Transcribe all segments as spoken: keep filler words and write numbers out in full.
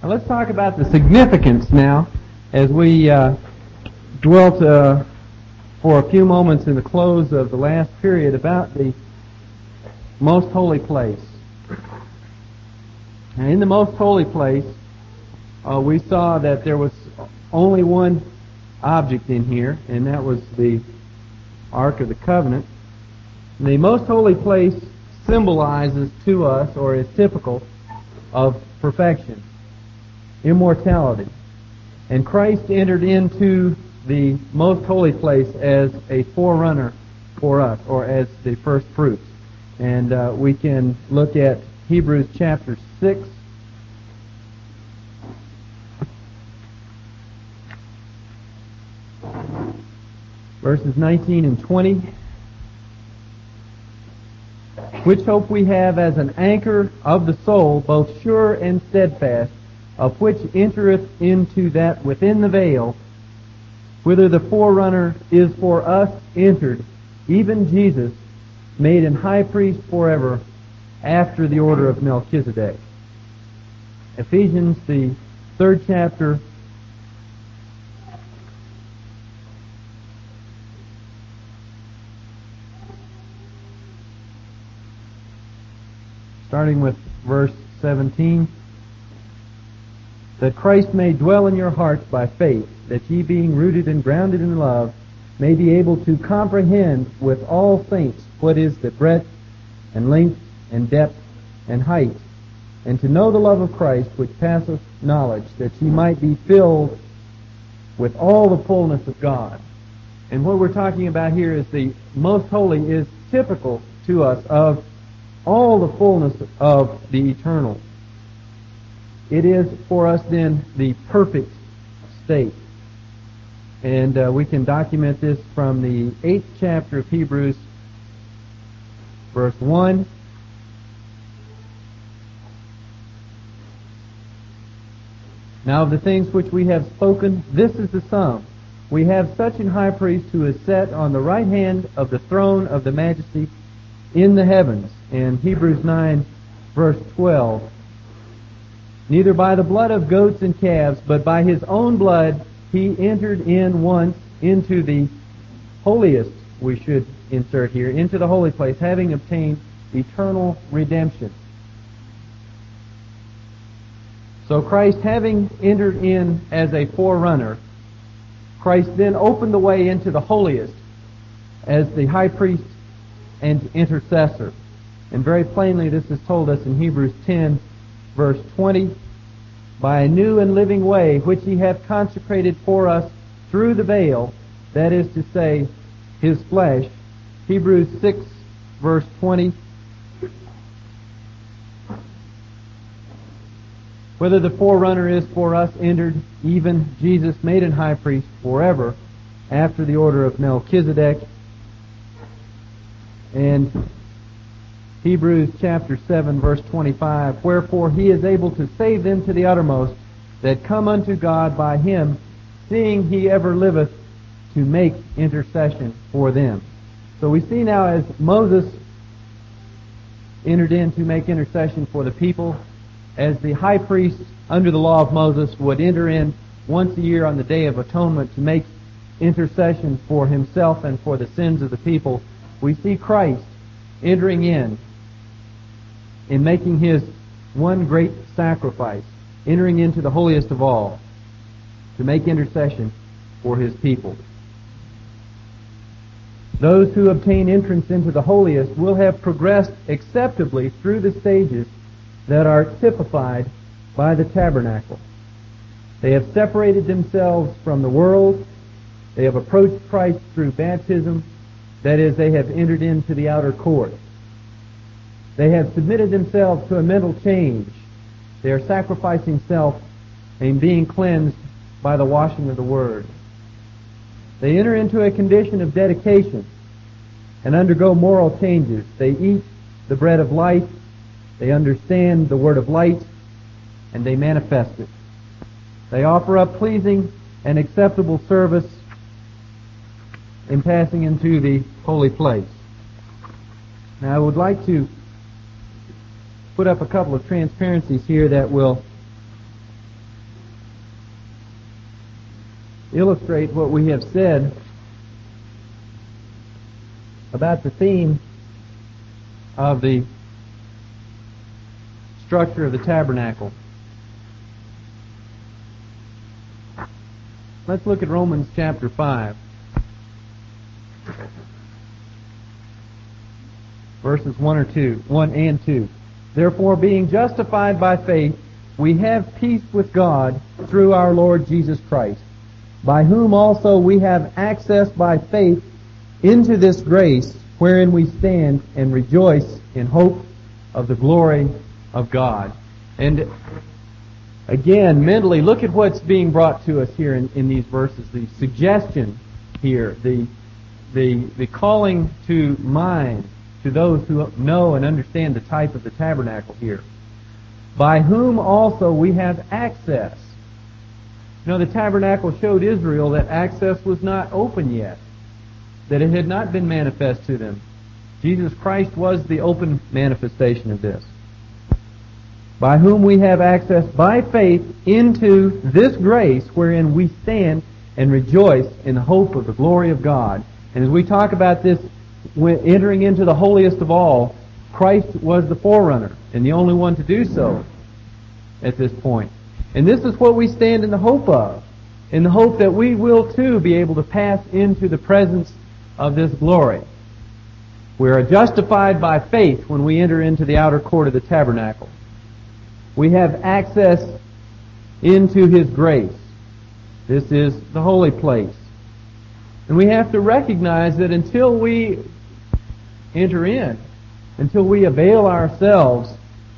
Now let's talk about the significance now as we uh, dwelt uh, for a few moments in the close of the last period about the most holy place. And in the most holy place, uh, we saw that there was only one object in here, and that was the Ark of the Covenant. And the most holy place symbolizes to us, or is typical of perfection, immortality. And Christ entered into the most holy place as a forerunner for us, or as the first fruits. And uh, we can look at Hebrews chapter six. Verses nineteen and twenty. Which hope we have as an anchor of the soul, both sure and steadfast, of which entereth into that within the veil, whither the forerunner is for us entered, even Jesus, made an high priest forever, after the order of Melchizedek. Ephesians, the third chapter, starting with verse seventeen, that Christ may dwell in your hearts by faith, that ye being rooted and grounded in love, may be able to comprehend with all saints what is the breadth and length and depth and height, and to know the love of Christ which passeth knowledge, that ye might be filled with all the fullness of God. And what we're talking about here is the most holy is typical to us of all the fullness of the eternal. It is for us then the perfect state. And uh, we can document this from the eighth chapter of Hebrews, verse one. Now of the things which we have spoken, this is the sum. We have such an high priest who is set on the right hand of the throne of the majesty in the heavens. In Hebrews nine, verse twelve. Neither by the blood of goats and calves, but by his own blood he entered in once into the holiest, we should insert here, into the holy place, having obtained eternal redemption. So Christ, having entered in as a forerunner, Christ then opened the way into the holiest as the high priest and intercessor. And very plainly this is told us in Hebrews ten, verse twenty, by a new and living way which he hath consecrated for us through the veil, that is to say, his flesh. Hebrews six, verse twenty, whether the forerunner is for us entered, even Jesus made an high priest forever, after the order of Melchizedek. And Hebrews chapter seven, verse twenty-five, wherefore he is able to save them to the uttermost that come unto God by him, seeing he ever liveth to make intercession for them. So we see now as Moses entered in to make intercession for the people, as the high priest under the law of Moses would enter in once a year on the Day of Atonement to make intercession for himself and for the sins of the people, we see Christ entering in in making his one great sacrifice, entering into the holiest of all to make intercession for his people. Those who obtain entrance into the holiest will have progressed acceptably through the stages that are typified by the tabernacle. They have separated themselves from the world. They have approached Christ through baptism. That is, they have entered into the outer court. They have submitted themselves to a mental change. They are sacrificing self and being cleansed by the washing of the Word. They enter into a condition of dedication and undergo moral changes. They eat the bread of life. They understand the word of light, and they manifest it. They offer up pleasing and acceptable service in passing into the holy place. Now I would like to put up a couple of transparencies here that will illustrate what we have said about the theme of the structure of the tabernacle. Let's look at Romans chapter five, verses one or two, one and two. Therefore, being justified by faith, we have peace with God through our Lord Jesus Christ, by whom also we have access by faith into this grace wherein we stand and rejoice in hope of the glory of God. And again, mentally, look at what's being brought to us here in, in these verses. The suggestion here, the, the, the calling to mind to those who know and understand the type of the tabernacle here. By whom also we have access. You know, the tabernacle showed Israel that access was not open yet, that it had not been manifest to them. Jesus Christ was the open manifestation of this. By whom we have access by faith into this grace wherein we stand and rejoice in the hope of the glory of God. And as we talk about this, when entering into the holiest of all, Christ was the forerunner and the only one to do so at this point. And this is what we stand in the hope of, in the hope that we will too be able to pass into the presence of this glory. We are justified by faith when we enter into the outer court of the tabernacle. We have access into His grace. This is the holy place. And we have to recognize that until we enter in, until we avail ourselves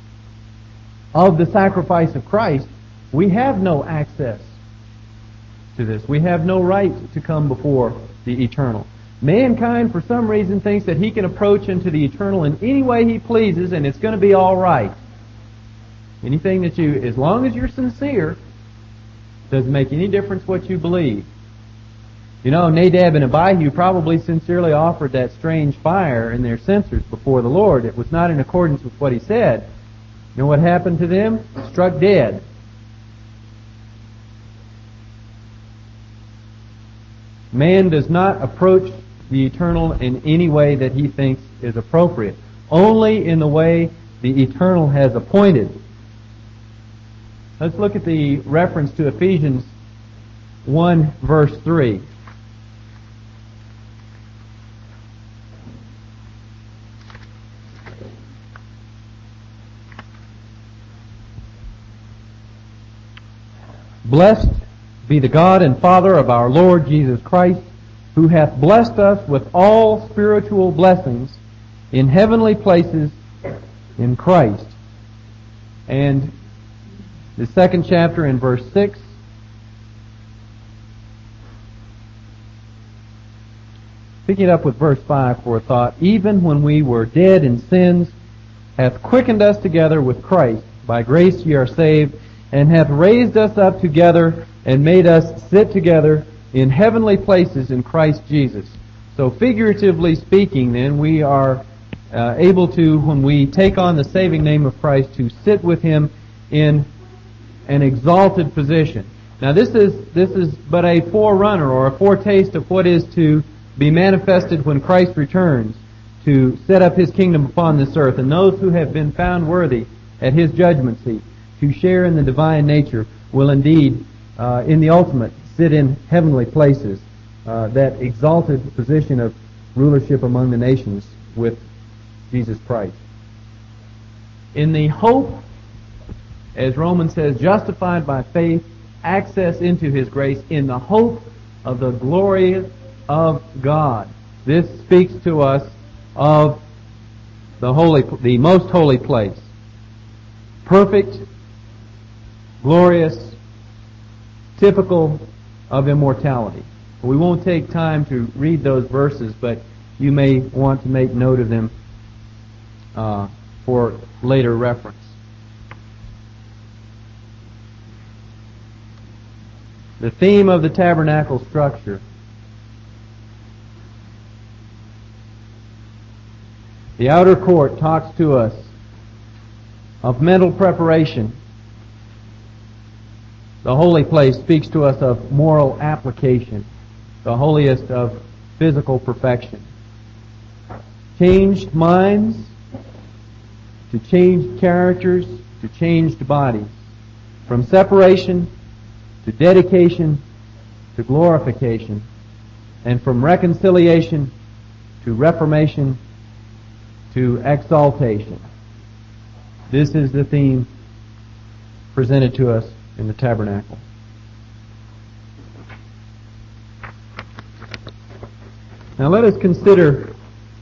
of the sacrifice of Christ, we have no access to this. We have no right to come before the eternal. Mankind, for some reason, thinks that he can approach into the eternal in any way he pleases, and it's going to be all right. Anything that you, as long as you're sincere, doesn't make any difference what you believe. You know, Nadab and Abihu probably sincerely offered that strange fire in their censers before the Lord. It was not in accordance with what he said. You know what happened to them? Struck dead. Man does not approach the eternal in any way that he thinks is appropriate. Only in the way the eternal has appointed. Let's look at the reference to Ephesians one verse three. Blessed be the God and Father of our Lord Jesus Christ, who hath blessed us with all spiritual blessings in heavenly places in Christ. And the second chapter in verse six. Picking it up with verse five for a thought. Even when we were dead in sins, hath quickened us together with Christ. By grace ye are saved, and hath raised us up together and made us sit together in heavenly places in Christ Jesus. So figuratively speaking, then, we are uh, able to, when we take on the saving name of Christ, to sit with Him in an exalted position. Now this is this is but a forerunner or a foretaste of what is to be manifested when Christ returns to set up His kingdom upon this earth. And those who have been found worthy at His judgment seat to share in the divine nature will indeed, uh, in the ultimate, sit in heavenly places, uh, that exalted position of rulership among the nations with Jesus Christ. In the hope, as Romans says, justified by faith, access into His grace, in the hope of the glory of God. This speaks to us of the holy, the most holy place. Perfect, glorious, typical of immortality. We won't take time to read those verses, but you may want to make note of them uh, for later reference. The theme of the tabernacle structure. The outer court talks to us of mental preparation The holy place speaks to us of moral application, the holiest of physical perfection. Changed minds, to changed characters, to changed bodies. From separation to dedication to glorification, and from reconciliation to reformation to exaltation. This is the theme presented to us in the tabernacle. Now let us consider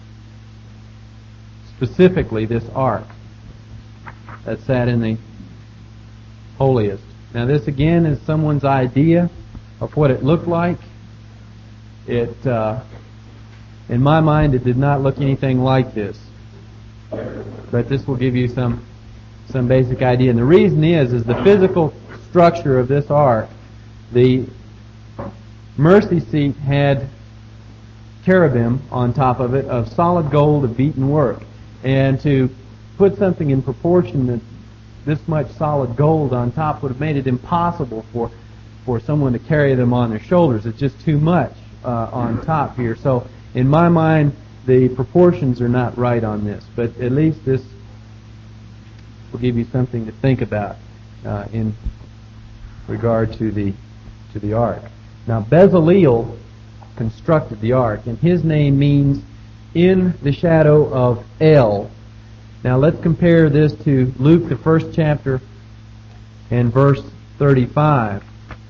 specifically this ark that sat in the holiest. Now this again is someone's idea of what it looked like. It, uh, in my mind, it did not look anything like this. But this will give you some some basic idea. And the reason is, is the physical structure of this ark. The mercy seat had cherubim on top of it of solid gold of beaten work. And to put something in proportion that this much solid gold on top would have made it impossible for, for someone to carry them on their shoulders. It's just too much uh, on top here. So in my mind, the proportions are not right on this. But at least this will give you something to think about uh, in regard to the to the ark. Now Bezaleel constructed the ark, and his name means in the shadow of El. Now let's compare this to Luke, the first chapter, and verse thirty-five.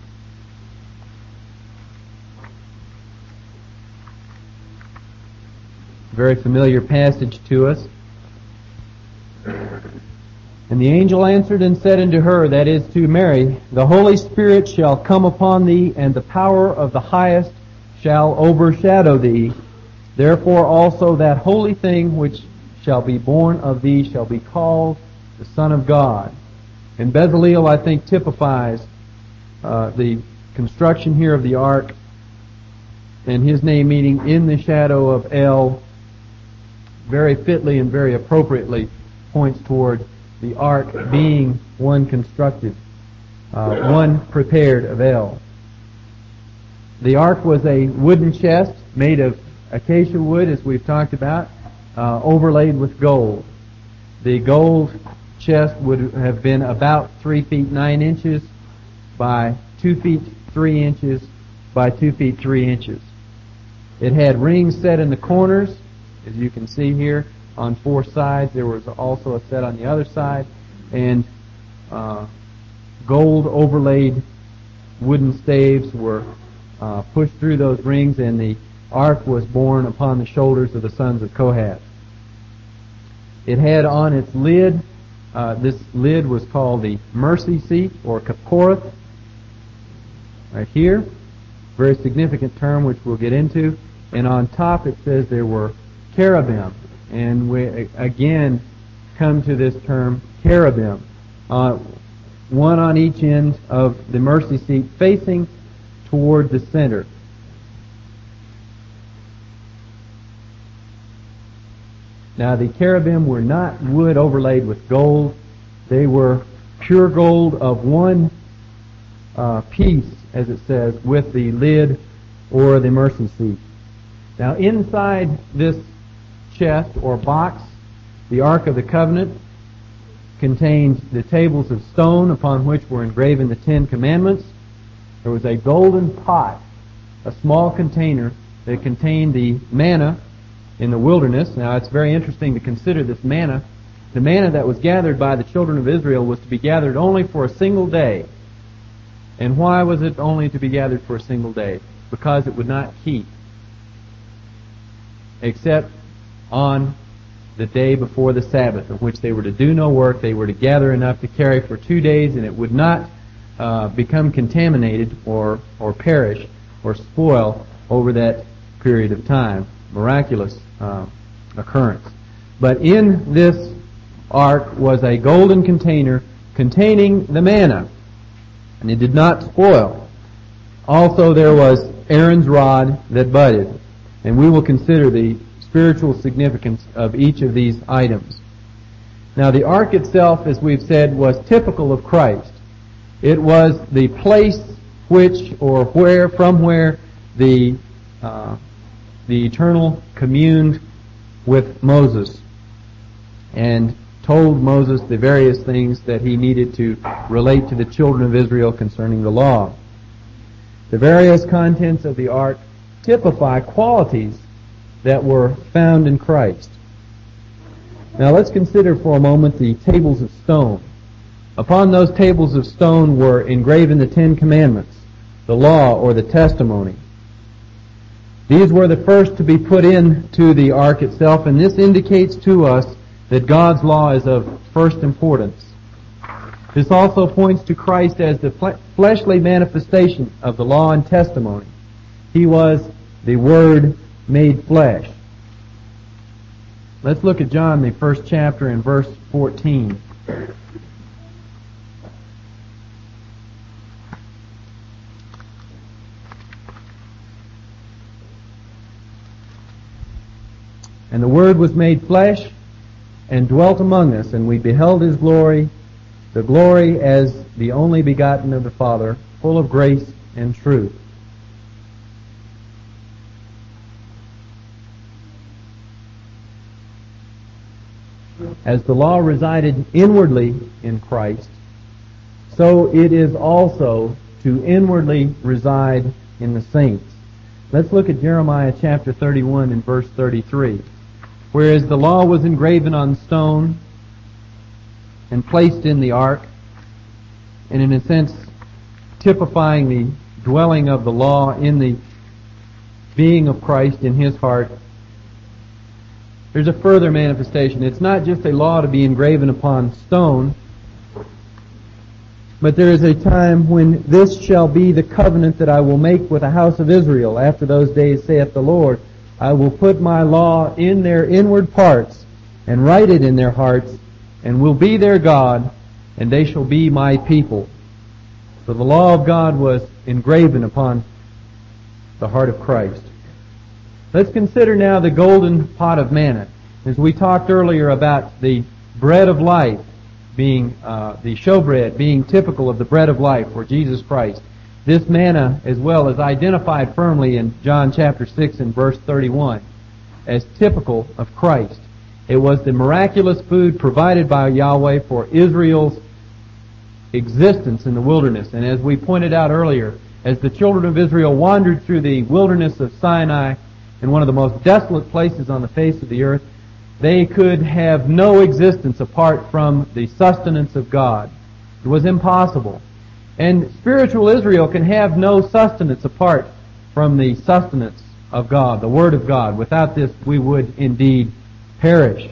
Very familiar passage to us. And the angel answered and said unto her, that is to Mary, the Holy Spirit shall come upon thee, and the power of the highest shall overshadow thee. Therefore also that holy thing which shall be born of thee shall be called the Son of God. And Bezaleel, I think, typifies uh, the construction here of the ark, and his name meaning in the shadow of El, very fitly and very appropriately points toward the ark being one constructed, uh, one prepared of El. The ark was a wooden chest made of acacia wood, as we've talked about, uh, overlaid with gold. The gold chest would have been about three feet nine inches by two feet three inches by two feet three inches. It had rings set in the corners, as you can see here, on four sides. There was also a set on the other side, and uh, gold overlaid wooden staves were uh, pushed through those rings, and the ark was borne upon the shoulders of the sons of Kohath. It had on its lid, uh, this lid was called the mercy seat, or kaporeth, right here. Very significant term which we'll get into. And on top it says there were cherubim. And we again come to this term cherubim, uh, one on each end of the mercy seat facing toward the center. Now the cherubim were not wood overlaid with gold. They were pure gold of one uh, piece, as it says, with the lid or the mercy seat. Now inside this chest or box, the Ark of the Covenant contained the tables of stone upon which were engraven the Ten Commandments. There was a golden pot, a small container that contained the manna in the wilderness. Now it's very interesting to consider this manna. The manna that was gathered by the children of Israel was to be gathered only for a single day. And why was it only to be gathered for a single day? Because it would not keep, except on the day before the Sabbath, in which they were to do no work. They were to gather enough to carry for two days, and it would not uh, become contaminated or, or perish or spoil over that period of time. Miraculous uh, occurrence. But in this ark was a golden container containing the manna, and it did not spoil. Also there was Aaron's rod that budded, and we will consider the spiritual significance of each of these items. Now the ark itself, as we've said, was typical of Christ. It was the place which or where, from where the uh, the Eternal communed with Moses and told Moses the various things that he needed to relate to the children of Israel concerning the law. The various contents of the ark typify qualities that were found in Christ. Now let's consider for a moment the tables of stone. Upon those tables of stone were engraven the Ten Commandments, the law or the testimony. These were the first to be put into the ark itself, and this indicates to us that God's law is of first importance. This also points to Christ as the fleshly manifestation of the law and testimony. He was the Word made flesh. Let's look at John, the first chapter, and verse fourteen. And the Word was made flesh and dwelt among us, and we beheld His glory, the glory as the only begotten of the Father, full of grace and truth. As the law resided inwardly in Christ, so it is also to inwardly reside in the saints. Let's look at Jeremiah chapter thirty-one and verse thirty-three. Whereas the law was engraven on stone and placed in the ark, and in a sense typifying the dwelling of the law in the being of Christ in His heart, there's a further manifestation. It's not just a law to be engraven upon stone, but there is a time when this shall be the covenant that I will make with the house of Israel after those days, saith the Lord. I will put my law in their inward parts and write it in their hearts, and will be their God, and they shall be my people. So the law of God was engraven upon the heart of Christ. Let's consider now the golden pot of manna. As we talked earlier about the bread of life being, uh, the showbread being typical of the bread of life for Jesus Christ. This manna as well is identified firmly in John chapter six and verse thirty-one as typical of Christ. It was the miraculous food provided by Yahweh for Israel's existence in the wilderness. And as we pointed out earlier, as the children of Israel wandered through the wilderness of Sinai, in one of the most desolate places on the face of the earth, they could have no existence apart from the sustenance of God. It was impossible. And spiritual Israel can have no sustenance apart from the sustenance of God, the Word of God. Without this, we would indeed perish.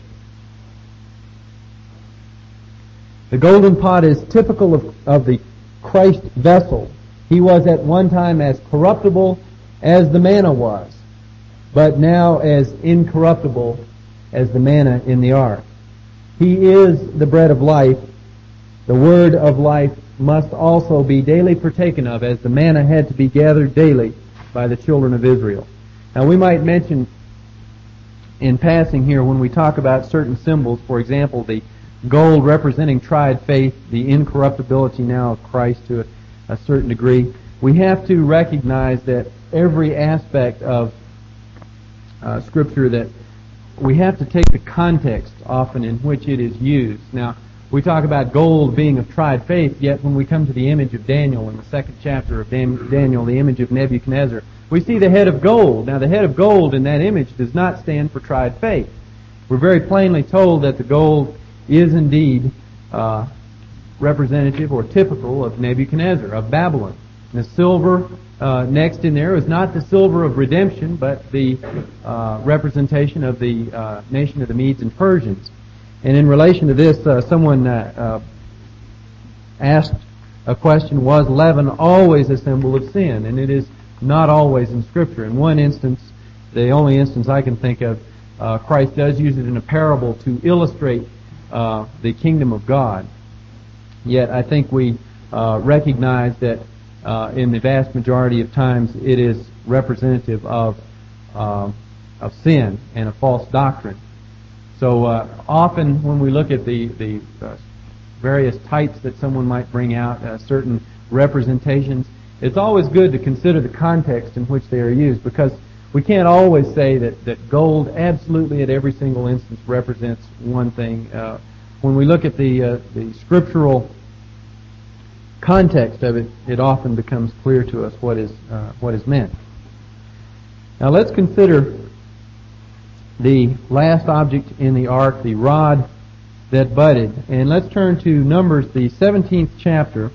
The golden pot is typical of, of the Christ vessel. He was at one time as corruptible as the manna was, but now as incorruptible as the manna in the ark. He is the bread of life. The word of life must also be daily partaken of, as the manna had to be gathered daily by the children of Israel. Now we might mention in passing here, when we talk about certain symbols, for example, the gold representing tried faith, the incorruptibility now of Christ to a, a certain degree, we have to recognize that every aspect of uh, Scripture, that we have to take the context often in which it is used. Now, we talk about gold being of tried faith, yet when we come to the image of Daniel in the second chapter of Daniel, the image of Nebuchadnezzar, we see the head of gold. Now, the head of gold in that image does not stand for tried faith. We're very plainly told that the gold is indeed uh, representative or typical of Nebuchadnezzar, of Babylon. And the silver uh, next in there is not the silver of redemption, but the uh, representation of the uh, nation of the Medes and Persians. And in relation to this, uh, someone uh, uh, asked a question, was leaven always a symbol of sin? And it is not always in Scripture. In one instance, the only instance I can think of, uh, Christ does use it in a parable to illustrate uh, the kingdom of God. Yet I think we uh, recognize that uh, in the vast majority of times it is representative of uh, of sin and a false doctrine. So uh, often when we look at the, the uh, various types that someone might bring out, uh, certain representations. It's always good to consider the context in which they are used, because we can't always say that, that gold absolutely at every single instance represents one thing. Uh, when we look at the uh, the scriptural context of it, it often becomes clear to us what is uh, what is meant. Now let's consider the last object in the ark, the rod that budded. And let's turn to Numbers, the seventeenth chapter.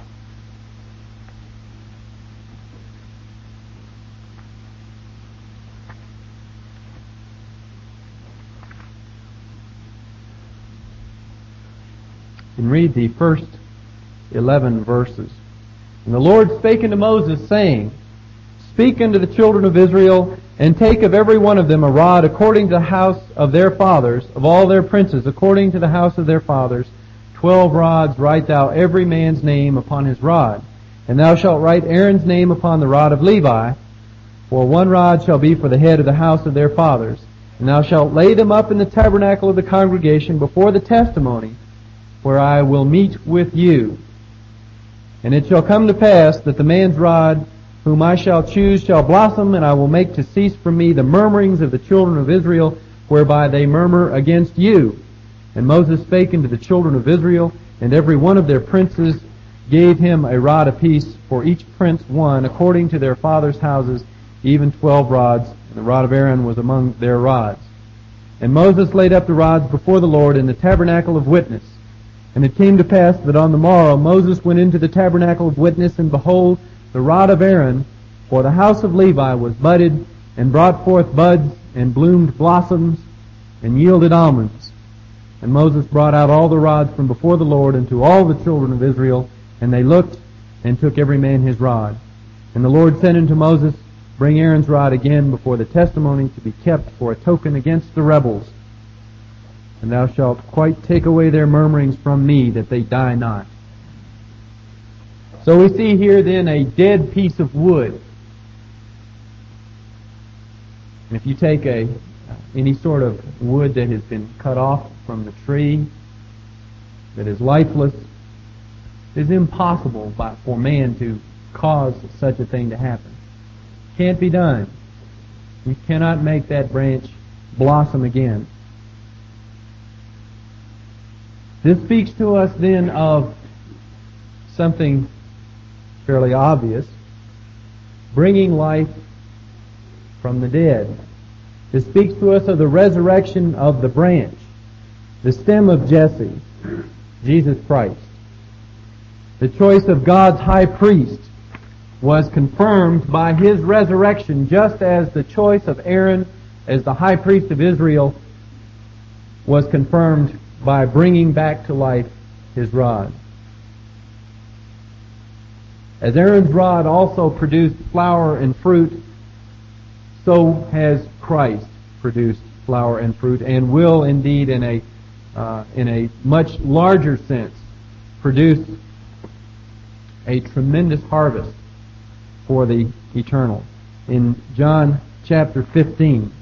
And read the first eleven verses. And the Lord spake unto Moses, saying, Speak unto the children of Israel, and take of every one of them a rod according to the house of their fathers, of all their princes, according to the house of their fathers. Twelve rods write thou every man's name upon his rod. And thou shalt write Aaron's name upon the rod of Levi, for one rod shall be for the head of the house of their fathers. And thou shalt lay them up in the tabernacle of the congregation before the testimony, where I will meet with you. And it shall come to pass that the man's rod whom I shall choose shall blossom, and I will make to cease from me the murmurings of the children of Israel, whereby they murmur against you. And Moses spake unto the children of Israel, and every one of their princes gave him a rod apiece, for each prince one, according to their fathers' houses, even twelve rods, and the rod of Aaron was among their rods. And Moses laid up the rods before the Lord in the tabernacle of witness. And it came to pass that on the morrow Moses went into the tabernacle of witness, and behold, the rod of Aaron for the house of Levi was budded, and brought forth buds, and bloomed blossoms, and yielded almonds. And Moses brought out all the rods from before the Lord unto all the children of Israel, and they looked, and took every man his rod. And the Lord said unto Moses, Bring Aaron's rod again before the testimony, to be kept for a token against the rebels. And thou shalt quite take away their murmurings from me, that they die not. So we see here then a dead piece of wood. And if you take a any sort of wood that has been cut off from the tree, that is lifeless, it is impossible by, for man to cause such a thing to happen. Can't be done. You cannot make that branch blossom again. This speaks to us then of something fairly obvious, bringing life from the dead. This speaks to us of the resurrection of the branch, the stem of Jesse, Jesus Christ. The choice of God's high priest was confirmed by his resurrection, just as the choice of Aaron as the high priest of Israel was confirmed by bringing back to life his rod. As Aaron's rod also produced flower and fruit, so has Christ produced flower and fruit, and will indeed, in a uh, in a much larger sense, produce a tremendous harvest for the eternal. In John chapter fifteen,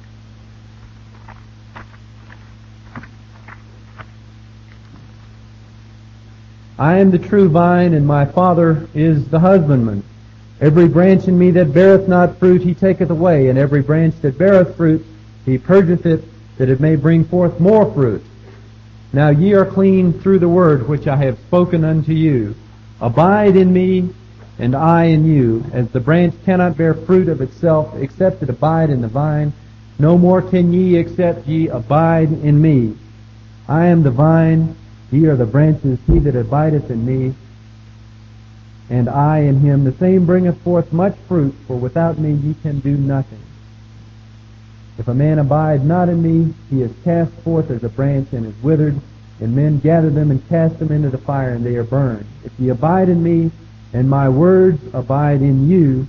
I am the true vine, and my Father is the husbandman. Every branch in me that beareth not fruit he taketh away, and every branch that beareth fruit he purgeth it, that it may bring forth more fruit. Now ye are clean through the word which I have spoken unto you. Abide in me, and I in you. As the branch cannot bear fruit of itself, except it abide in the vine, no more can ye, except ye abide in me. I am the vine, ye are the branches. He that abideth in me, and I in him, the same bringeth forth much fruit, for without me ye can do nothing. If a man abide not in me, he is cast forth as a branch and is withered, and men gather them and cast them into the fire, and they are burned. If ye abide in me, and my words abide in you,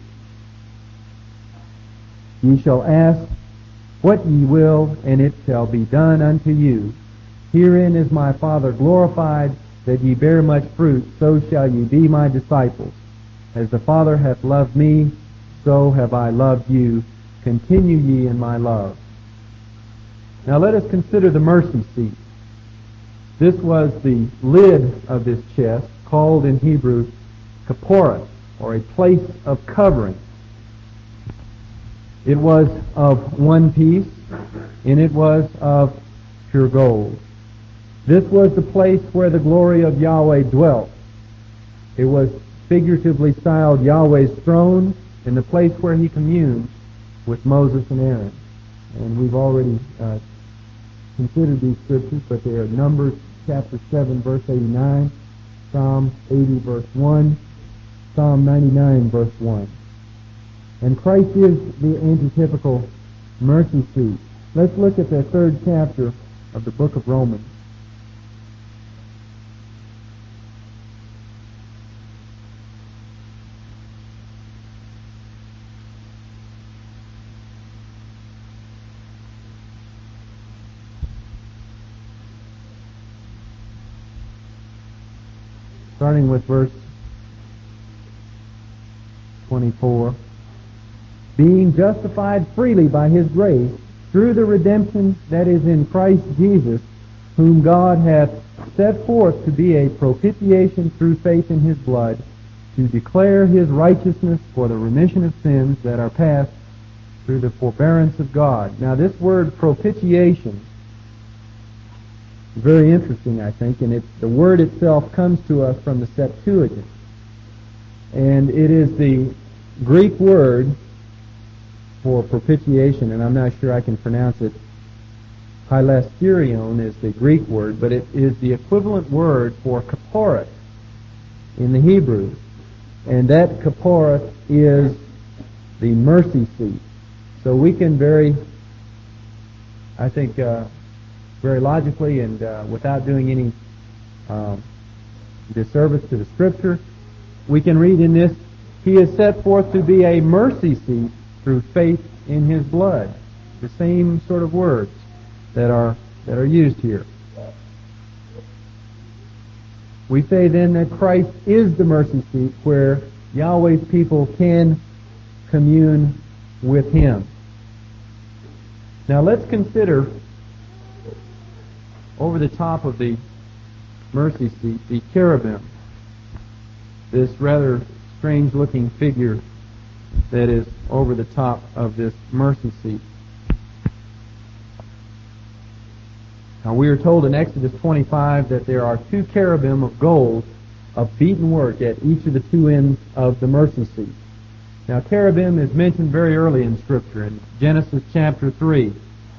ye shall ask what ye will, and it shall be done unto you. Herein is my Father glorified, that ye bear much fruit, so shall ye be my disciples. As the Father hath loved me, so have I loved you. Continue ye in my love. Now let us consider the mercy seat. This was the lid of this chest, called in Hebrew kaporah, or a place of covering. It was of one piece, and it was of pure gold. This was the place where the glory of Yahweh dwelt. It was figuratively styled Yahweh's throne, and the place where he communed with Moses and Aaron. And we've already uh, considered these scriptures, but they are Numbers chapter seven, verse eighty-nine, Psalm eighty, verse one, Psalm ninety-nine, verse one. And Christ is the antitypical mercy seat. Let's look at the third chapter of the book of Romans. Starting with verse twenty-four. Being justified freely by his grace through the redemption that is in Christ Jesus, whom God hath set forth to be a propitiation through faith in his blood, to declare his righteousness for the remission of sins that are past through the forbearance of God. Now this word propitiation is very interesting, I think, and it, the word itself comes to us from the Septuagint. And it is the Greek word for propitiation, and I'm not sure I can pronounce it. Hilasterion is the Greek word, but it is the equivalent word for kaporah in the Hebrew. And that kaporah is the mercy seat. So we can very, I think, uh, very logically and uh, without doing any um, disservice to the Scripture, we can read in this, he is set forth to be a mercy seat through faith in his blood. The same sort of words that are that are used here. We say then that Christ is the mercy seat where Yahweh's people can commune with him. Now let's consider over the top of the mercy seat the cherubim, this rather strange looking figure that is over the top of this mercy seat. Now we are told in Exodus twenty-five that there are two cherubim of gold of beaten work at each of the two ends of the mercy seat. Now cherubim is mentioned very early in Scripture in Genesis chapter three.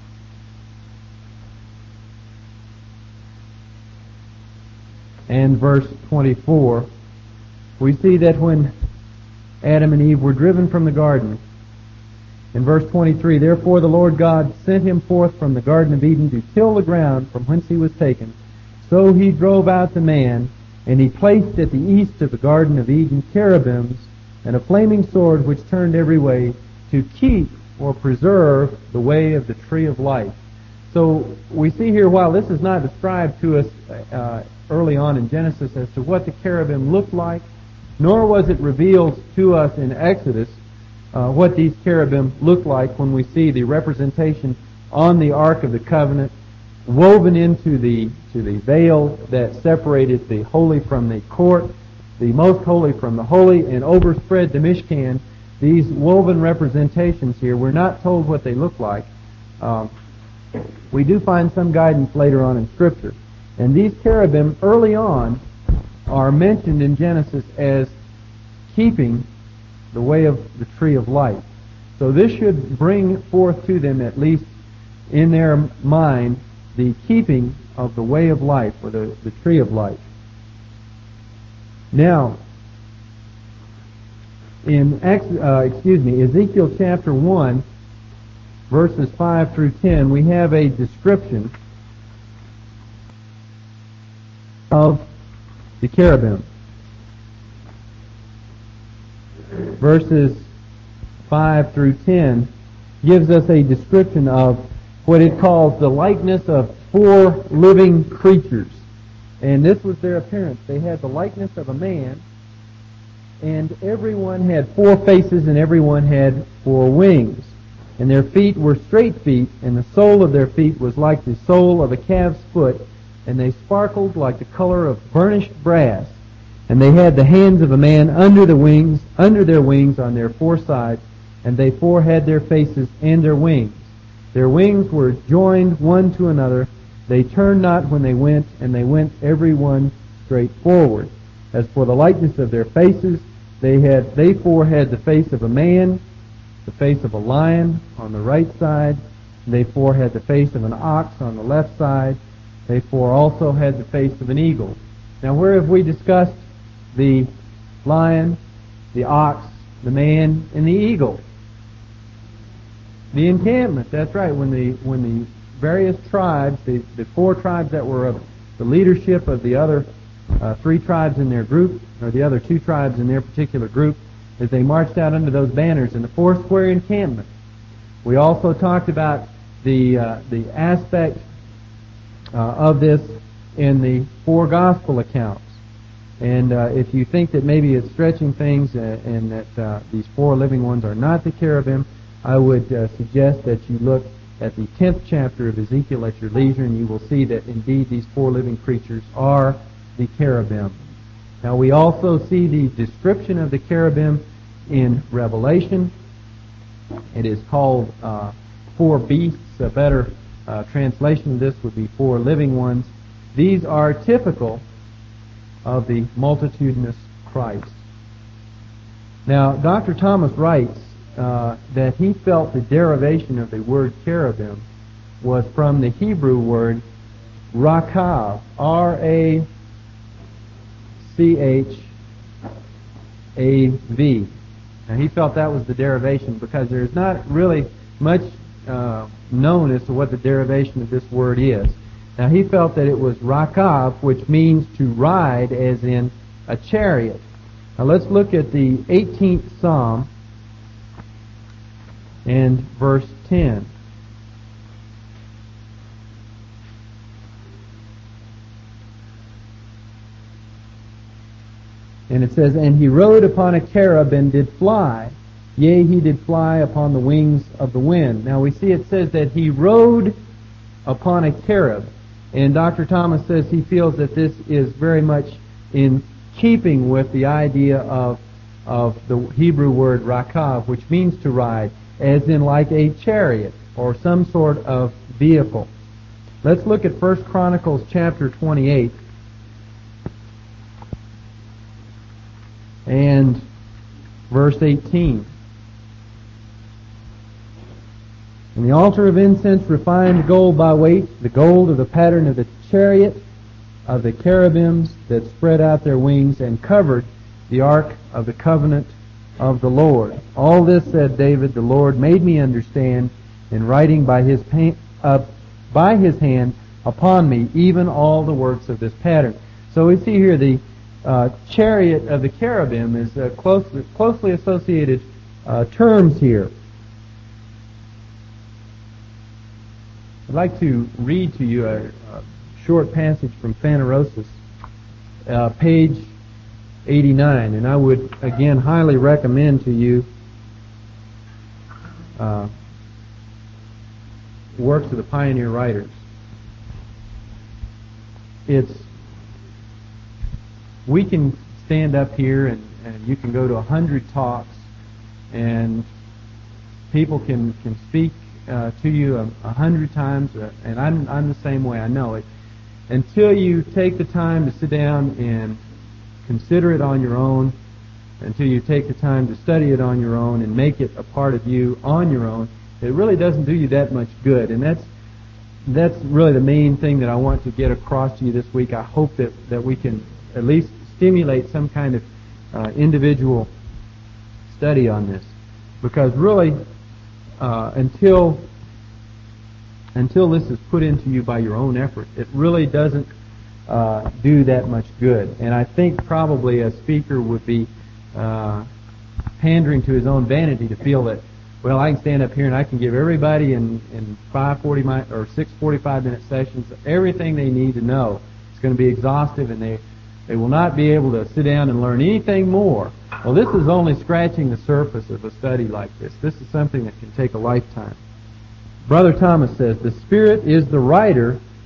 And verse twenty-four, we see that when Adam and Eve were driven from the garden, in verse twenty-three, therefore the Lord God sent him forth from the Garden of Eden to till the ground from whence he was taken. So he drove out the man, and he placed at the east of the Garden of Eden cherubims and a flaming sword which turned every way to keep or preserve the way of the tree of life. So we see here, while this is not described to us uh, early on in Genesis as to what the cherubim looked like, nor was it revealed to us in Exodus uh, what these cherubim looked like when we see the representation on the Ark of the Covenant woven into the to the veil that separated the holy from the court, the most holy from the holy, and overspread the Mishkan. These woven representations here, we're not told what they look like. Um, we do find some guidance later on in Scripture. And these cherubim early on are mentioned in Genesis as keeping the way of the tree of life. So this should bring forth to them, at least in their mind, the keeping of the way of life, or the, the tree of life. Now, in uh, excuse me, Ezekiel chapter one, verses five through ten, we have a description of the cherubim. Verses five through ten gives us a description of what it calls the likeness of four living creatures. And this was their appearance. They had the likeness of a man, and everyone had four faces, and everyone had four wings. And their feet were straight feet, and the sole of their feet was like the sole of a calf's foot, and they sparkled like the color of burnished brass. And they had the hands of a man under the wings, under their wings on their four sides, and they four had their faces and their wings. Their wings were joined one to another. They turned not when they went, and they went every one straight forward. As for the likeness of their faces, they had they four had the face of a man, the face of a lion on the right side. They four had the face of an ox on the left side. They four also had the face of an eagle. Now, where have we discussed the lion, the ox, the man, and the eagle? The encampment. That's right. When the when the various tribes, the, the four tribes that were of the leadership of the other uh, three tribes in their group, or the other two tribes in their particular group, as they marched out under those banners in the four square encampment. We also talked about the uh, the aspect uh, of this in the four gospel accounts. And uh, if you think that maybe it's stretching things uh, and that uh, these four living ones are not the cherubim, I would uh, suggest that you look at the tenth chapter of Ezekiel at your leisure, and you will see that indeed these four living creatures are the cherubim. Now, we also see the description of the cherubim in Revelation. It is called uh, four beasts. A better uh, translation of this would be four living ones. These are typical of the multitudinous Christ. Now, Doctor Thomas writes uh, that he felt the derivation of the word cherubim was from the Hebrew word rakav, R A C H A V. Now, he felt that was the derivation because there's not really much uh, known as to what the derivation of this word is. Now, he felt that it was rakav, which means to ride, as in a chariot. Now, let's look at the eighteenth Psalm and verse ten. And it says, "And he rode upon a cherub and did fly. Yea, he did fly upon the wings of the wind." Now, we see it says that he rode upon a cherub. And Doctor Thomas says he feels that this is very much in keeping with the idea of of the Hebrew word rakav, which means to ride, as in like a chariot or some sort of vehicle. Let's look at First Chronicles chapter twenty-eight and verse eighteen. "And the altar of incense refined gold by weight, the gold of the pattern of the chariot of the cherubims that spread out their wings and covered the ark of the covenant of the Lord. All this," said David, "the Lord made me understand in writing by his pa- uh, by his hand upon me, even all the works of this pattern." So we see here the uh, chariot of the cherubim is uh, closely, closely associated uh, terms here. I'd like to read to you a, a short passage from Phanerosis, uh, page eighty-nine, and I would again highly recommend to you uh, works of the pioneer writers. It's we can stand up here and, and you can go to a hundred talks, and people can can speak Uh, to you a, a hundred times, uh, and I'm I'm the same way. I know it. Until you take the time to sit down and consider it on your own, until you take the time to study it on your own and make it a part of you on your own, it really doesn't do you that much good. And that's that's really the main thing that I want to get across to you this week. I hope that that we can at least stimulate some kind of uh, individual study on this, because really. Uh, until until this is put into you by your own effort, it really doesn't uh, do that much good. And I think probably a speaker would be uh, pandering to his own vanity to feel that, well, I can stand up here and I can give everybody in, in five forty or six forty-five minute sessions everything they need to know. It's going to be exhaustive, and they they will not be able to sit down and learn anything more. Well, this is only scratching the surface of a study like this. This is something that can take a lifetime. Brother Thomas says, "The Spirit is the writer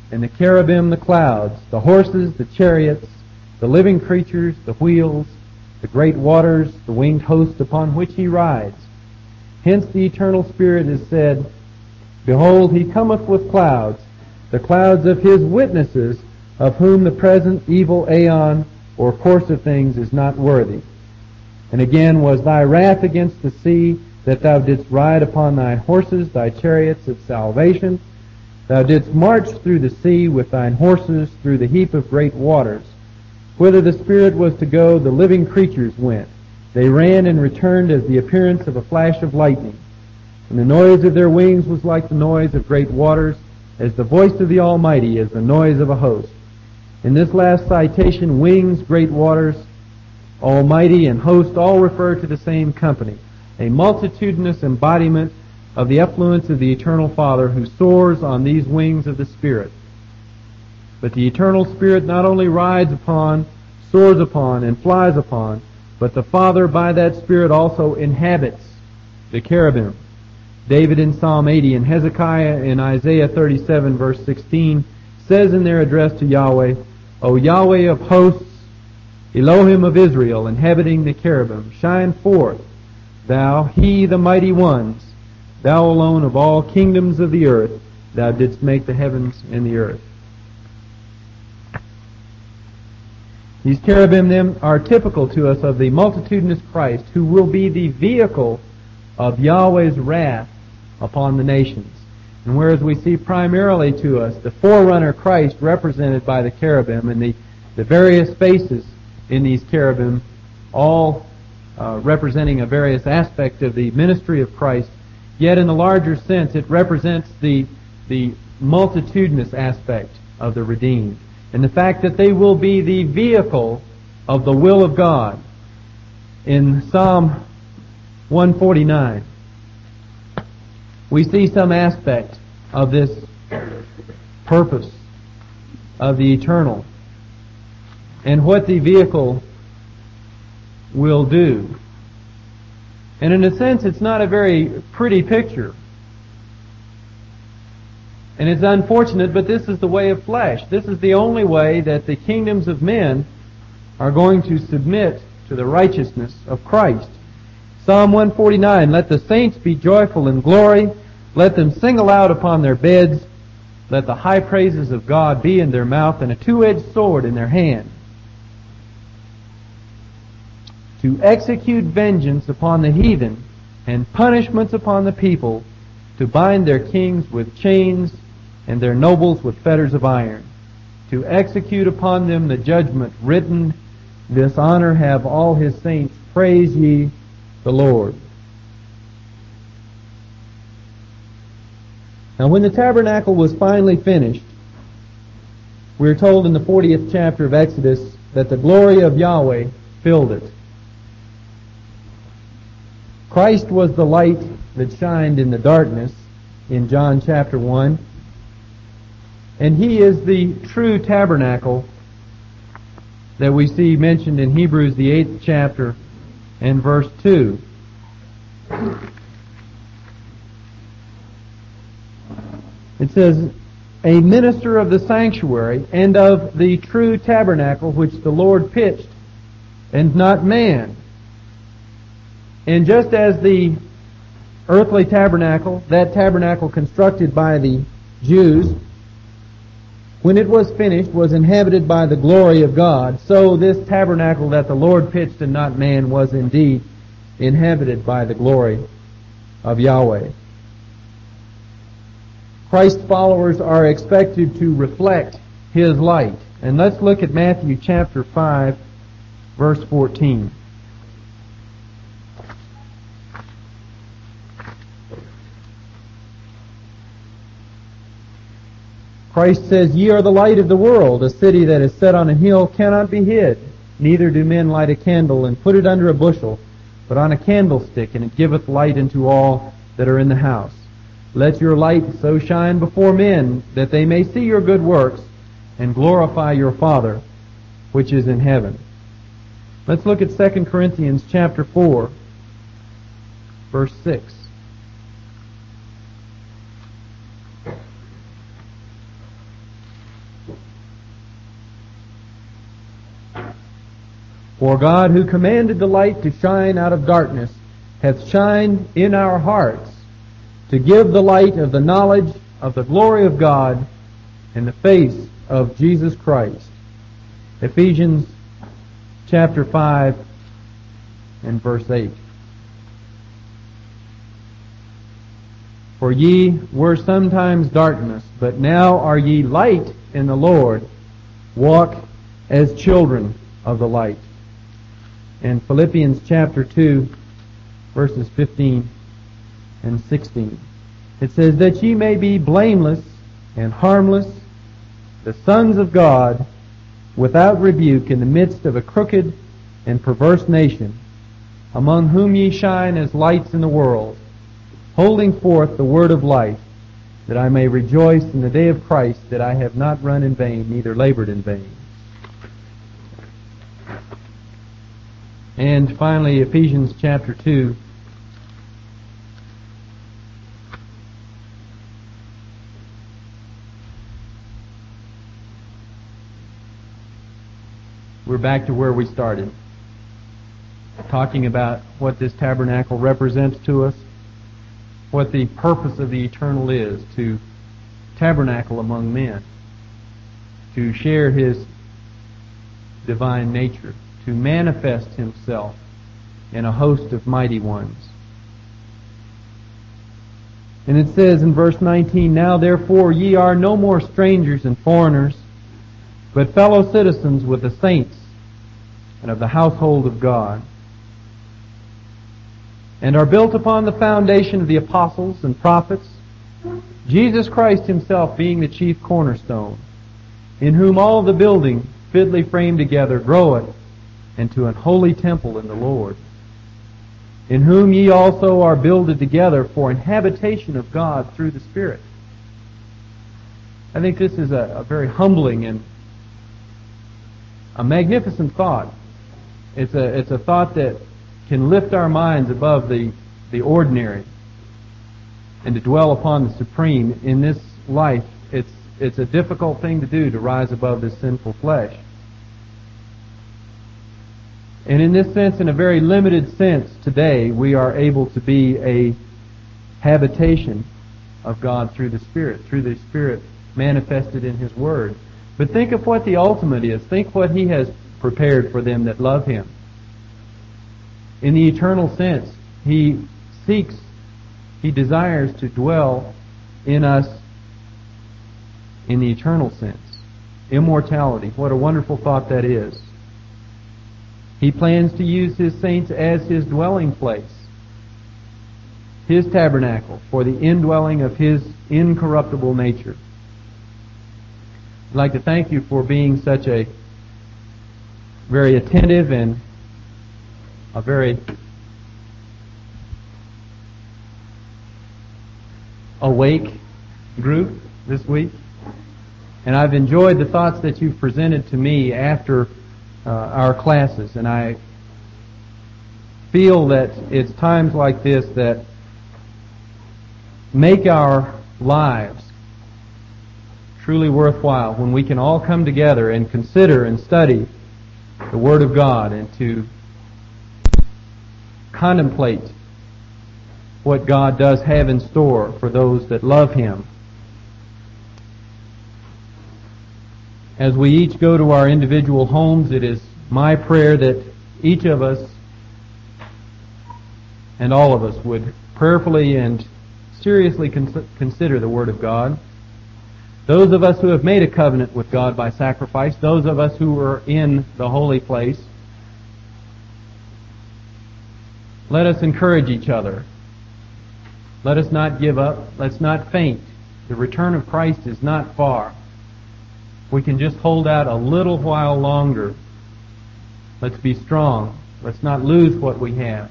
and the cherubim the clouds, the horses, the chariots, the living creatures, the wheels, the great waters, the winged host upon which he rides. Hence the eternal Spirit is said, Behold, he cometh with clouds, the clouds of his witnesses, of whom the present evil aeon or course of things is not worthy. And again, was thy wrath against the sea, that thou didst ride upon thy horses, thy chariots of salvation? Thou didst march through the sea with thine horses, through the heap of great waters. Whither the Spirit was to go, the living creatures went. They ran and returned as the appearance of a flash of lightning. And the noise of their wings was like the noise of great waters, as the voice of the Almighty, as the noise of a host. In this last citation, wings, great waters, Almighty, and host all refer to the same company, a multitudinous embodiment of the effluence of the Eternal Father who soars on these wings of the Spirit. But the Eternal Spirit not only rides upon, soars upon, and flies upon, but the Father by that Spirit also inhabits the cherubim. David in Psalm eighty and Hezekiah in Isaiah thirty-seven verse sixteen says in their address to Yahweh, O Yahweh of hosts, Elohim of Israel, inhabiting the cherubim, shine forth, thou, he, the mighty ones, thou alone of all kingdoms of the earth, thou didst make the heavens and the earth. These cherubim then are typical to us of the multitudinous Christ, who will be the vehicle of Yahweh's wrath upon the nations. And whereas we see primarily to us the forerunner Christ represented by the cherubim and the, the various faces in these cherubim, all uh, representing a various aspect of the ministry of Christ, yet in the larger sense it represents the, the multitudinous aspect of the redeemed. And the fact that they will be the vehicle of the will of God. In Psalm one forty-nine, we see some aspect of this purpose of the eternal and what the vehicle will do. And in a sense, it's not a very pretty picture. And it's unfortunate, but this is the way of flesh. This is the only way that the kingdoms of men are going to submit to the righteousness of Christ. Psalm one forty-nine, Let the saints be joyful in glory. Let them sing aloud upon their beds. Let the high praises of God be in their mouth and a two-edged sword in their hand, to execute vengeance upon the heathen and punishments upon the people, to bind their kings with chains and their nobles with fetters of iron, to execute upon them the judgment written, This honor have all his saints, praise ye the Lord. Now when the tabernacle was finally finished, we are told in the fortieth chapter of Exodus that the glory of Yahweh filled it. Christ was the light that shined in the darkness in John chapter one. And He is the true tabernacle that we see mentioned in Hebrews the eighth chapter and verse two. It says, a minister of the sanctuary and of the true tabernacle which the Lord pitched, and not man. And just as the earthly tabernacle, that tabernacle constructed by the Jews, when it was finished, was inhabited by the glory of God, so this tabernacle that the Lord pitched and not man was indeed inhabited by the glory of Yahweh. Christ's followers are expected to reflect His light. And let's look at Matthew chapter five, verse fourteen. Christ says, Ye are the light of the world. A city that is set on a hill cannot be hid. Neither do men light a candle and put it under a bushel, but on a candlestick, and it giveth light unto all that are in the house. Let your light so shine before men, that they may see your good works, and glorify your Father, which is in heaven. Let's look at Second Corinthians chapter four, verse six. For God, who commanded the light to shine out of darkness, hath shined in our hearts to give the light of the knowledge of the glory of God in the face of Jesus Christ. Ephesians chapter five and verse eight. For ye were sometimes darkness, but now are ye light in the Lord. Walk as children of the light. In Philippians chapter two, verses fifteen and sixteen, it says, that ye may be blameless and harmless, the sons of God, without rebuke, in the midst of a crooked and perverse nation, among whom ye shine as lights in the world, holding forth the word of life, that I may rejoice in the day of Christ, that I have not run in vain, neither labored in vain. And finally, Ephesians chapter two. We're back to where we started, talking about what this tabernacle represents to us, what the purpose of the eternal is, to tabernacle among men, to share His divine nature, to manifest Himself in a host of mighty ones. And it says in verse nineteen, Now therefore ye are no more strangers and foreigners, but fellow citizens with the saints and of the household of God, and are built upon the foundation of the apostles and prophets, Jesus Christ Himself being the chief cornerstone, in whom all the building fitly framed together groweth into an holy temple in the Lord, in whom ye also are builded together for an habitation of God through the Spirit. I think this is a, a very humbling and a magnificent thought. It's a it's a thought that can lift our minds above the, the ordinary and to dwell upon the supreme in this life. It's it's a difficult thing to do, to rise above this sinful flesh. And in this sense, in a very limited sense, today we are able to be a habitation of God through the Spirit, through the Spirit manifested in His Word. But think of what the ultimate is. Think what He has prepared for them that love Him. In the eternal sense, He seeks, He desires to dwell in us in the eternal sense. Immortality. What a wonderful thought that is. He plans to use His saints as His dwelling place, His tabernacle, for the indwelling of His incorruptible nature. I'd like to thank you for being such a very attentive and a very awake group this week. And I've enjoyed the thoughts that you've presented to me after uh, our classes. And I feel that it's times like this that make our lives truly worthwhile, when we can all come together and consider and study the Word of God and to contemplate what God does have in store for those that love Him. As we each go to our individual homes, it is my prayer that each of us and all of us would prayerfully and seriously cons- consider the Word of God. Those of us who have made a covenant with God by sacrifice, those of us who are in the holy place, let us encourage each other. Let us not give up. Let's not faint. The return of Christ is not far. We can just hold out a little while longer. Let's be strong. Let's not lose what we have.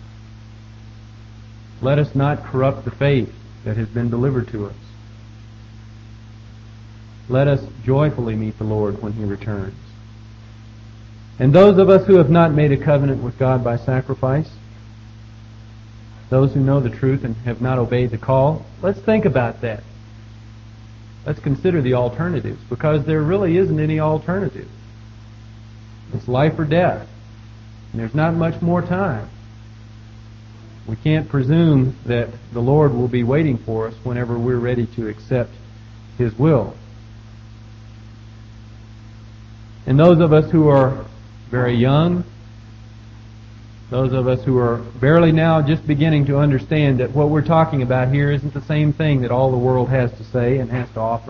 Let us not corrupt the faith that has been delivered to us. Let us joyfully meet the Lord when He returns. And those of us who have not made a covenant with God by sacrifice, those who know the truth and have not obeyed the call, let's think about that. Let's consider the alternatives, because there really isn't any alternative. It's life or death. And there's not much more time. We can't presume that the Lord will be waiting for us whenever we're ready to accept His will. And those of us who are very young, those of us who are barely now just beginning to understand that what we're talking about here isn't the same thing that all the world has to say and has to offer.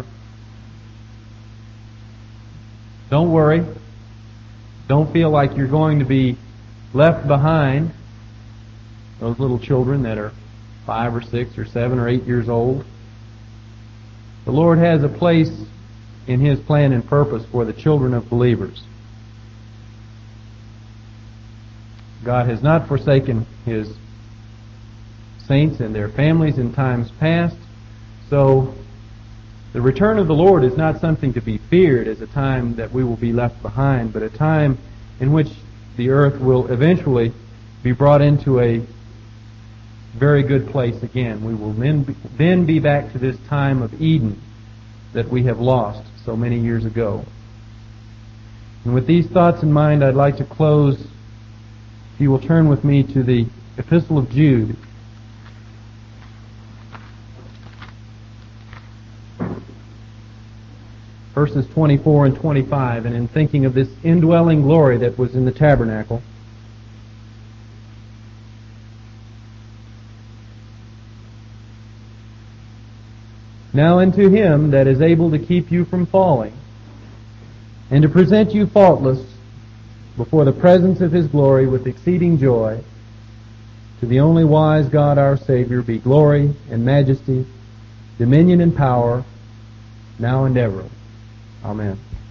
Don't worry. Don't feel like you're going to be left behind. Those little children that are five or six or seven or eight years old. The Lord has a place in His plan and purpose for the children of believers. God has not forsaken His saints and their families in times past, so the return of the Lord is not something to be feared as a time that we will be left behind, but a time in which the earth will eventually be brought into a very good place again. We will then be, then be back to this time of Eden that we have lost so many years ago. And with these thoughts in mind, I'd like to close. If you will turn with me to the Epistle of Jude. Verses twenty-four and twenty-five, and in thinking of this indwelling glory that was in the tabernacle, now unto Him that is able to keep you from falling, and to present you faultless before the presence of His glory with exceeding joy, to the only wise God our Savior be glory and majesty, dominion and power, now and ever. Amen.